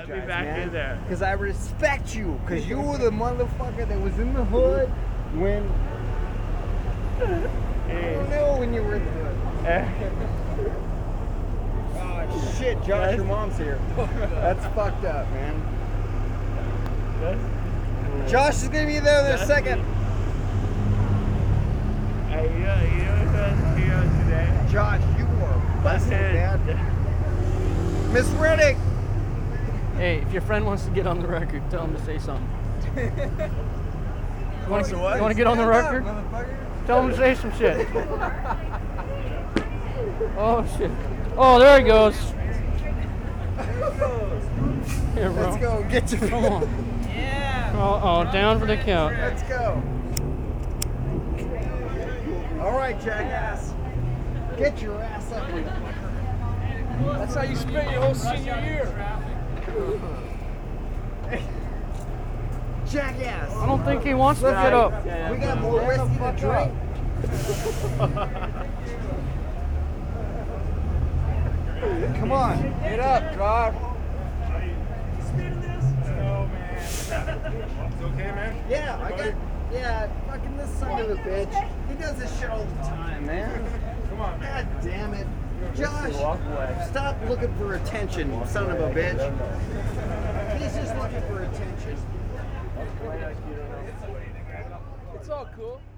apologize, Let me back man. in there. Because I respect you. Because you were the motherfucker that was in the hood when... I don't know when you were in the hood. Oh, shit, Josh, your mom's here. That's fucked up, man. Josh is going to be there in a second. Hey, you know what's here today? Josh, you are busted, man. Miss Riddick! Hey, if your friend wants to get on the record, tell him to say something. You want to get on the record? Tell him to say some shit. Oh, shit. Oh, there he goes. Here, bro. Let's go. Get your... Come on. Yeah. Down for the count. Let's go. All right, jackass. Get your ass up. That's how you spent your whole senior year. Jackass. I don't think he wants to get up. We got more whiskey to drink. Come on. Get up, Josh. It's okay, man? Yeah, I got... Yeah, fucking this son of a bitch. He does this shit all the time, man. Come on, man. God damn it. Josh, stop looking for attention, son of a bitch. He's just looking for attention. It's all cool.